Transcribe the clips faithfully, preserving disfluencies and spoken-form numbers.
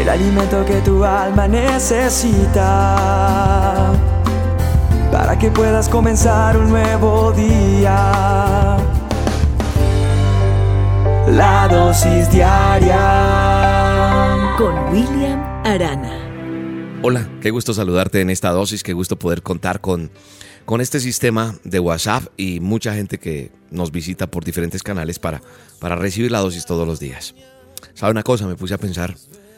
el alimento que tu alma necesita, para que puedas comenzar un nuevo día. La dosis diaria con William Arana. Hola, qué gusto saludarte en esta dosis, qué gusto poder contar con, con este sistema de WhatsApp y mucha gente que nos visita por diferentes canales para, para recibir la dosis todos los días. ¿Sabe una cosa? Me puse a pensar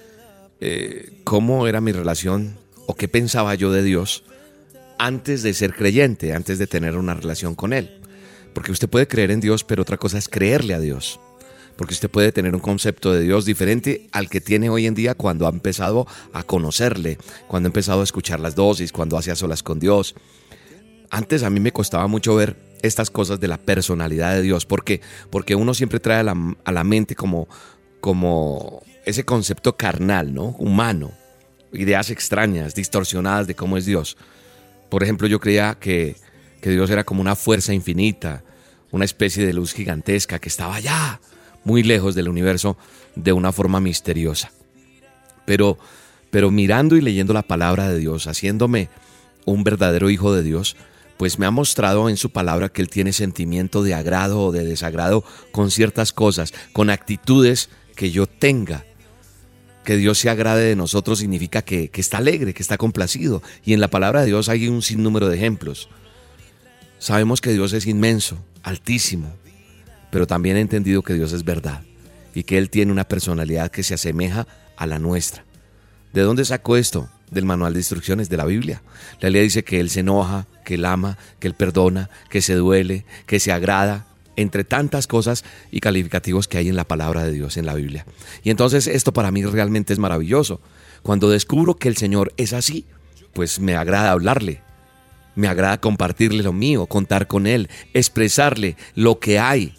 eh, cómo era mi relación o qué pensaba yo de Dios antes de ser creyente, antes de tener una relación con Él. Porque usted puede creer en Dios, pero otra cosa es creerle a Dios. Porque usted puede tener un concepto de Dios diferente al que tiene hoy en día cuando ha empezado a conocerle, cuando ha empezado a escuchar las dosis, cuando hace a solas con Dios. Antes a mí me costaba mucho ver estas cosas de la personalidad de Dios. ¿Por qué? Porque uno siempre trae a la, a la mente como, como ese concepto carnal, ¿no? Humano. Ideas extrañas, distorsionadas de cómo es Dios. Por ejemplo, yo creía que, que Dios era como una fuerza infinita, una especie de luz gigantesca que estaba allá, muy lejos del universo, de una forma misteriosa. Pero, pero mirando y leyendo la palabra de Dios, haciéndome un verdadero hijo de Dios, pues me ha mostrado en su palabra que Él tiene sentimiento de agrado o de desagrado con ciertas cosas, con actitudes que yo tenga. Que Dios se agrade de nosotros significa que, que está alegre, que está complacido. Y en la palabra de Dios hay un sinnúmero de ejemplos. Sabemos que Dios es inmenso, altísimo, pero también he entendido que Dios es verdad y que Él tiene una personalidad que se asemeja a la nuestra. ¿De dónde sacó esto? Del manual de instrucciones de la Biblia. La Biblia dice que Él se enoja, que Él ama, que Él perdona, que se duele, que se agrada, entre tantas cosas y calificativos que hay en la palabra de Dios en la Biblia. Y entonces esto para mí realmente es maravilloso. Cuando descubro que el Señor es así, pues me agrada hablarle. Me agrada compartirle lo mío, contar con Él, expresarle lo que hay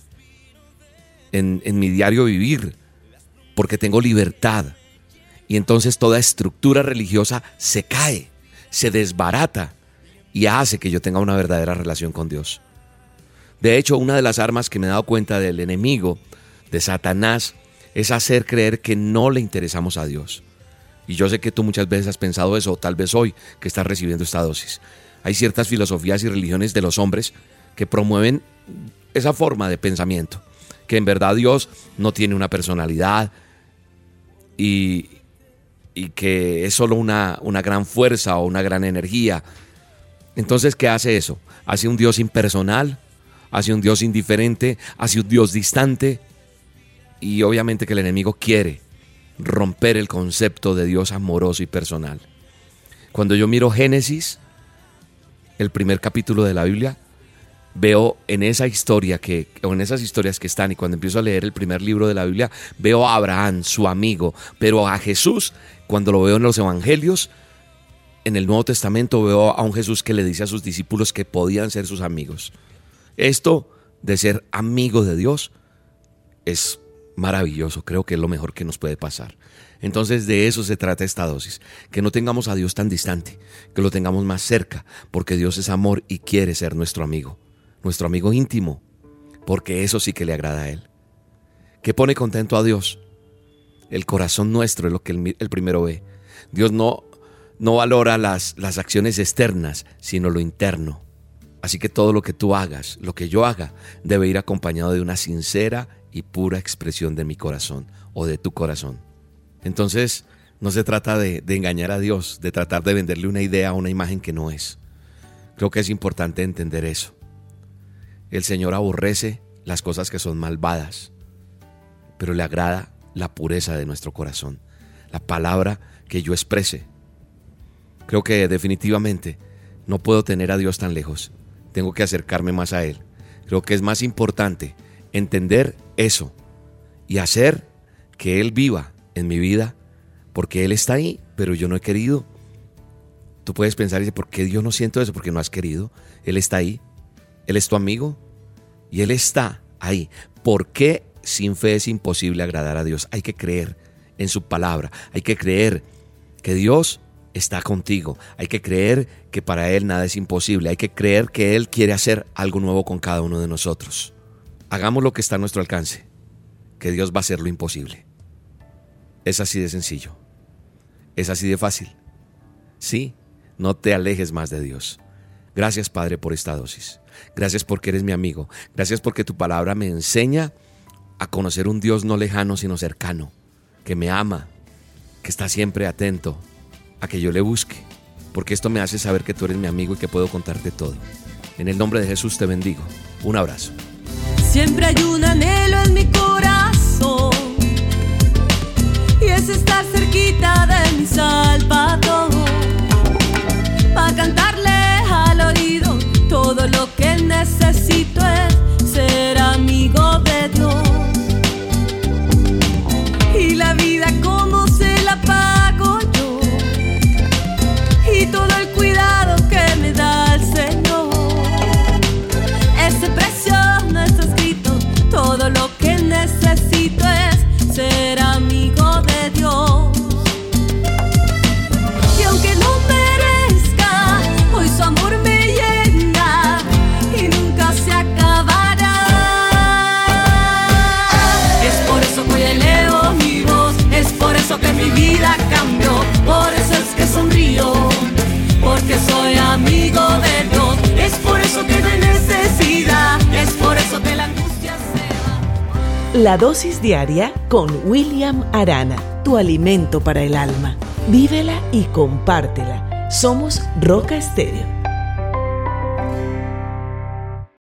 en, en mi diario vivir, porque tengo libertad. Y entonces toda estructura religiosa se cae, se desbarata y hace que yo tenga una verdadera relación con Dios. De hecho, una de las armas que me he dado cuenta del enemigo, de Satanás, es hacer creer que no le interesamos a Dios. Y yo sé que tú muchas veces has pensado eso, o tal vez hoy que estás recibiendo esta dosis. Hay ciertas filosofías y religiones de los hombres que promueven esa forma de pensamiento, que en verdad Dios no tiene una personalidad y, y que es solo una, una gran fuerza o una gran energía. Entonces, ¿qué hace eso? Hace un Dios impersonal, hace un Dios indiferente, hace un Dios distante, y obviamente que el enemigo quiere romper el concepto de Dios amoroso y personal. Cuando yo miro Génesis, el primer capítulo de la Biblia, veo en esa historia que, o en esas historias que están, y cuando empiezo a leer el primer libro de la Biblia, veo a Abraham, su amigo, pero a Jesús, cuando lo veo en los evangelios, en el Nuevo Testamento, veo a un Jesús que le dice a sus discípulos que podían ser sus amigos. Esto de ser amigo de Dios es maravilloso, creo que es lo mejor que nos puede pasar. Entonces de eso se trata esta dosis, que no tengamos a Dios tan distante, que lo tengamos más cerca, porque Dios es amor y quiere ser nuestro amigo, nuestro amigo íntimo, porque eso sí que le agrada a Él. ¿Qué pone contento a Dios? El corazón nuestro es lo que Él, él primero ve. Dios no, no valora las, las acciones externas, sino lo interno. Así que todo lo que tú hagas, lo que yo haga, debe ir acompañado de una sincera y pura expresión de mi corazón o de tu corazón. Entonces, no se trata de, de engañar a Dios, de tratar de venderle una idea, una imagen que no es. Creo que es importante entender eso. El Señor aborrece las cosas que son malvadas, pero le agrada la pureza de nuestro corazón, la palabra que yo exprese. Creo que definitivamente no puedo tener a Dios tan lejos. Tengo que acercarme más a Él. Creo que es más importante entender eso y hacer que Él viva en mi vida, porque Él está ahí, pero yo no he querido. Tú puedes pensar y decir, ¿por qué Dios no siento eso? Porque no has querido. Él está ahí. Él es tu amigo y Él está ahí. ¿Por qué sin fe es imposible agradar a Dios? Hay que creer en su palabra. Hay que creer que Dios está contigo. Hay que creer que para Él nada es imposible. Hay que creer que Él quiere hacer algo nuevo con cada uno de nosotros. Hagamos lo que está a nuestro alcance, que Dios va a hacer lo imposible. Es así de sencillo. Es así de fácil. Sí, no te alejes más de Dios. Gracias, Padre, por esta dosis. Gracias porque eres mi amigo. Gracias porque tu palabra me enseña a conocer un Dios no lejano, sino cercano, que me ama, que está siempre atento a que yo le busque, porque esto me hace saber que tú eres mi amigo y que puedo contarte todo. En el nombre de Jesús te bendigo. Un abrazo. Siempre hay un anhelo en mi corazón, y es estar cerquita de mi Salvador, para cantarle al oído todo lo que necesito es ser amigo de Dios. Y la vida como se la pago yo, y todo el cuidado que me da el Señor. Ese precio no está escrito, todo lo que necesito es ser amigo de Dios. Y aunque no merezca, hoy su amor me llena y nunca se acabará. Es por eso que hoy elevo mi voz, es por eso que mi vida cambió, por eso es que sonrío, porque soy amigo de Dios. Es por eso que no hay necesidad, es por eso que la angustia se va. La dosis diaria con William Arana, tu alimento para el alma. Vívela y compártela. Somos Roca Estéreo.